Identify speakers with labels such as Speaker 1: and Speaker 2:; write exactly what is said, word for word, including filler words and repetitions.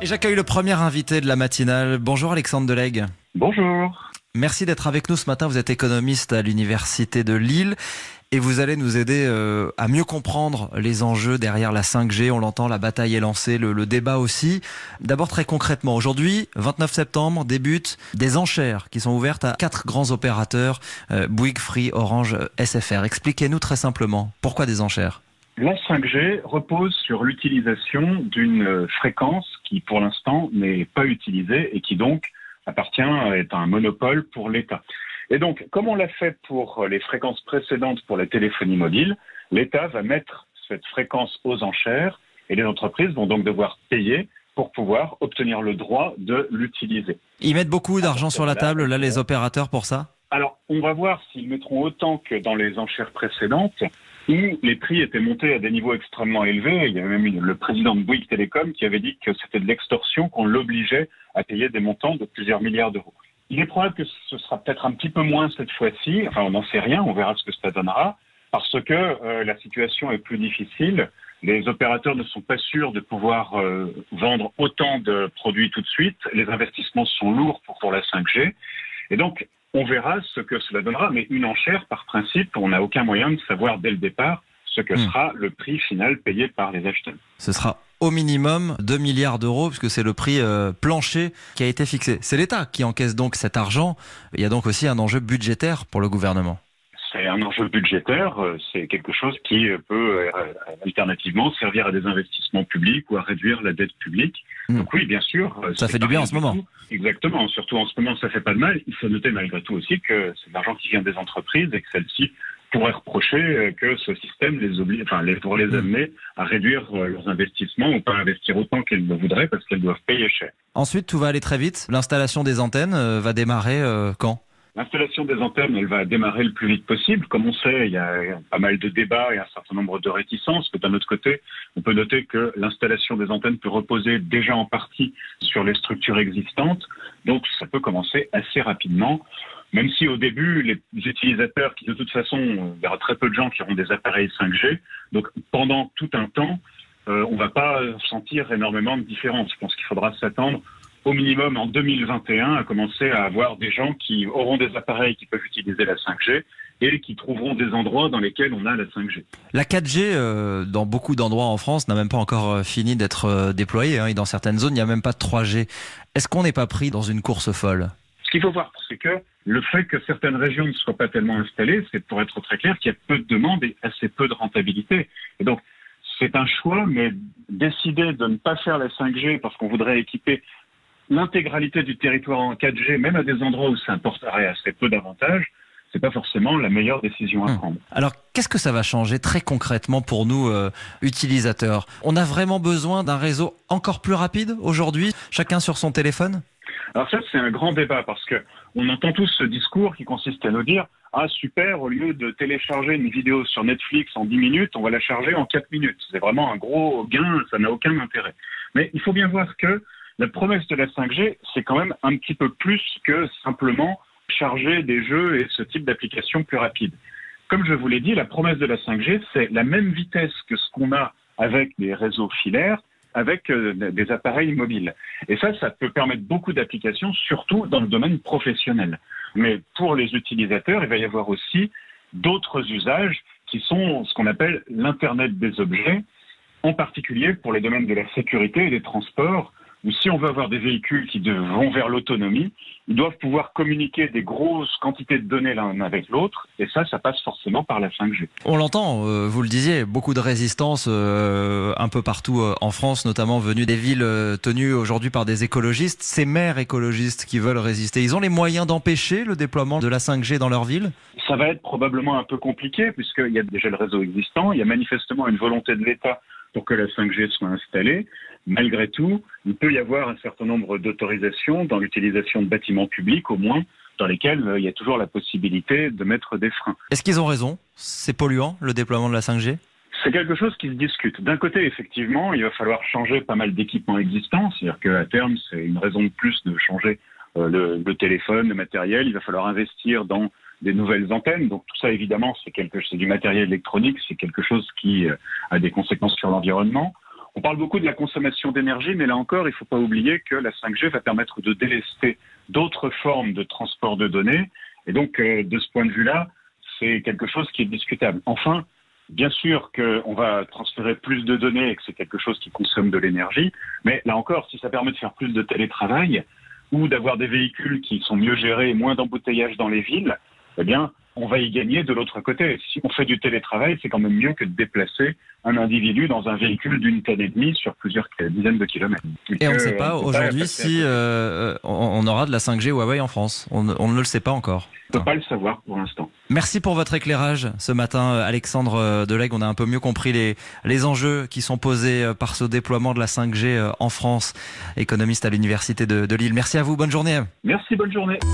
Speaker 1: Et j'accueille le premier invité de la matinale. Bonjour Alexandre Delegue.
Speaker 2: Bonjour.
Speaker 1: Merci d'être avec nous ce matin. Vous êtes économiste à l'Université de Lille et vous allez nous aider euh, à mieux comprendre les enjeux derrière la cinq G. On l'entend, la bataille est lancée, le, le débat aussi. D'abord très concrètement, aujourd'hui, vingt-neuf septembre, débutent des enchères qui sont ouvertes à quatre grands opérateurs, euh, Bouygues, Free, Orange, S F R. Expliquez-nous très simplement, pourquoi des enchères ?
Speaker 2: La cinq G repose sur l'utilisation d'une fréquence qui, pour l'instant, n'est pas utilisée et qui donc appartient est un monopole pour l'État. Et donc, comme on l'a fait pour les fréquences précédentes pour la téléphonie mobile, l'État va mettre cette fréquence aux enchères et les entreprises vont donc devoir payer pour pouvoir obtenir le droit de l'utiliser.
Speaker 1: Ils mettent beaucoup d'argent sur la table, là, les opérateurs, pour ça ?
Speaker 2: Alors, on va voir s'ils mettront autant que dans les enchères précédentes, où les prix étaient montés à des niveaux extrêmement élevés. Il y avait même une, le président de Bouygues Télécom qui avait dit que c'était de l'extorsion, qu'on l'obligeait à payer des montants de plusieurs milliards d'euros. Il est probable que ce sera peut-être un petit peu moins cette fois-ci. Enfin, on n'en sait rien, on verra ce que ça donnera, parce que euh, la situation est plus difficile. Les opérateurs ne sont pas sûrs de pouvoir euh, vendre autant de produits tout de suite. Les investissements sont lourds pour, pour la cinq G. Et donc, on verra ce que cela donnera, mais une enchère, par principe, on n'a aucun moyen de savoir dès le départ ce que mmh. sera le prix final payé par les acheteurs.
Speaker 1: Ce sera au minimum deux milliards d'euros, puisque c'est le prix euh, plancher qui a été fixé. C'est l'État qui encaisse donc cet argent. Il y a donc aussi un enjeu budgétaire pour le gouvernement.
Speaker 2: C'est un enjeu budgétaire, c'est quelque chose qui peut euh, alternativement servir à des investissements publics ou à réduire la dette publique. Mmh. Donc oui, bien sûr.
Speaker 1: Ça fait du bien en ce moment.
Speaker 2: Tout. Exactement, surtout en ce moment, ça fait pas de mal. Il faut noter malgré tout aussi que c'est de l'argent qui vient des entreprises et que celles-ci pourraient reprocher que ce système les oblige, enfin, les, pour les amener à réduire leurs investissements ou pas investir autant qu'elles le voudraient parce qu'elles doivent payer cher.
Speaker 1: Ensuite, tout va aller très vite. L'installation des antennes euh, va démarrer euh, quand ?
Speaker 2: L'installation des antennes, elle va démarrer le plus vite possible. Comme on sait, il y a pas mal de débats et un certain nombre de réticences. Mais d'un autre côté, on peut noter que l'installation des antennes peut reposer déjà en partie sur les structures existantes. Donc, ça peut commencer assez rapidement. Même si au début, les utilisateurs, qui de toute façon, il y aura très peu de gens qui auront des appareils cinq G. Donc, pendant tout un temps, euh, on ne va pas sentir énormément de différence. Je pense qu'il faudra s'attendre au minimum en deux mille vingt et un, à commencer à avoir des gens qui auront des appareils qui peuvent utiliser la cinq G et qui trouveront des endroits dans lesquels on a la cinq G.
Speaker 1: La quatre G, euh, dans beaucoup d'endroits en France, n'a même pas encore fini d'être euh, déployée. Hein, et dans certaines zones, il n'y a même pas de trois G. Est-ce qu'on n'est pas pris dans une course folle ?
Speaker 2: Ce qu'il faut voir, c'est que le fait que certaines régions ne soient pas tellement installées, c'est pour être très clair qu'il y a peu de demandes et assez peu de rentabilité. Et donc, c'est un choix, mais décider de ne pas faire la cinq G parce qu'on voudrait équiper l'intégralité du territoire en quatre G, même à des endroits où ça apporterait assez peu d'avantages, c'est pas forcément la meilleure décision à hum. prendre.
Speaker 1: Alors, qu'est-ce que ça va changer très concrètement pour nous, euh, utilisateurs ? On a vraiment besoin d'un réseau encore plus rapide aujourd'hui, chacun sur son téléphone ?
Speaker 2: Alors ça, c'est un grand débat parce que on entend tous ce discours qui consiste à nous dire « Ah super, au lieu de télécharger une vidéo sur Netflix en dix minutes, on va la charger en quatre minutes. » C'est vraiment un gros gain, ça n'a aucun intérêt. Mais il faut bien voir que la promesse de la cinq G, c'est quand même un petit peu plus que simplement charger des jeux et ce type d'application plus rapide. Comme je vous l'ai dit, la promesse de la cinq G, c'est la même vitesse que ce qu'on a avec des réseaux filaires, avec euh, des appareils mobiles. Et ça, ça peut permettre beaucoup d'applications, surtout dans le domaine professionnel. Mais pour les utilisateurs, il va y avoir aussi d'autres usages qui sont ce qu'on appelle l'Internet des objets, en particulier pour les domaines de la sécurité et des transports, où si on veut avoir des véhicules qui vont vers l'autonomie, ils doivent pouvoir communiquer des grosses quantités de données l'un avec l'autre, et ça, ça passe forcément par la cinq G.
Speaker 1: On l'entend, euh, vous le disiez, beaucoup de résistance euh, un peu partout euh, en France, notamment venues des villes euh, tenues aujourd'hui par des écologistes. Ces maires écologistes qui veulent résister, ils ont les moyens d'empêcher le déploiement de la cinq G dans leur ville ?
Speaker 2: Ça va être probablement un peu compliqué, puisqu'il y a déjà le réseau existant, il y a manifestement une volonté de l'État pour que la cinq G soit installée. Malgré tout, il peut y avoir un certain nombre d'autorisations dans l'utilisation de bâtiments publics, au moins, dans lesquels euh, il y a toujours la possibilité de mettre des freins.
Speaker 1: Est-ce qu'ils ont raison ? C'est polluant, le déploiement de la cinq G ?
Speaker 2: C'est quelque chose qui se discute. D'un côté, effectivement, il va falloir changer pas mal d'équipements existants, c'est-à-dire qu'à terme, c'est une raison de plus de changer euh, le, le téléphone, le matériel. Il va falloir investir dans des nouvelles antennes. Donc tout ça, évidemment, c'est quelque, c'est du matériel électronique, c'est quelque chose qui euh, a des conséquences sur l'environnement. On parle beaucoup de la consommation d'énergie, mais là encore, il ne faut pas oublier que la cinq G va permettre de délester d'autres formes de transport de données. Et donc, euh, de ce point de vue-là, c'est quelque chose qui est discutable. Enfin, bien sûr qu'on va transférer plus de données et que c'est quelque chose qui consomme de l'énergie. Mais là encore, si ça permet de faire plus de télétravail ou d'avoir des véhicules qui sont mieux gérés et moins d'embouteillages dans les villes, eh bien, on va y gagner de l'autre côté. Si on fait du télétravail, c'est quand même mieux que de déplacer un individu dans un véhicule d'une tonne et demie sur plusieurs dizaines de kilomètres.
Speaker 1: Et on ne sait pas aujourd'hui si euh, on aura de la cinq G Huawei en France. On, on ne le sait pas encore.
Speaker 2: On ne peut pas le savoir pour l'instant.
Speaker 1: Merci pour votre éclairage ce matin, Alexandre Delegue. On a un peu mieux compris les, les enjeux qui sont posés par ce déploiement de la cinq G en France, économiste à l'Université de, de Lille. Merci à vous, bonne journée.
Speaker 2: Merci, bonne journée.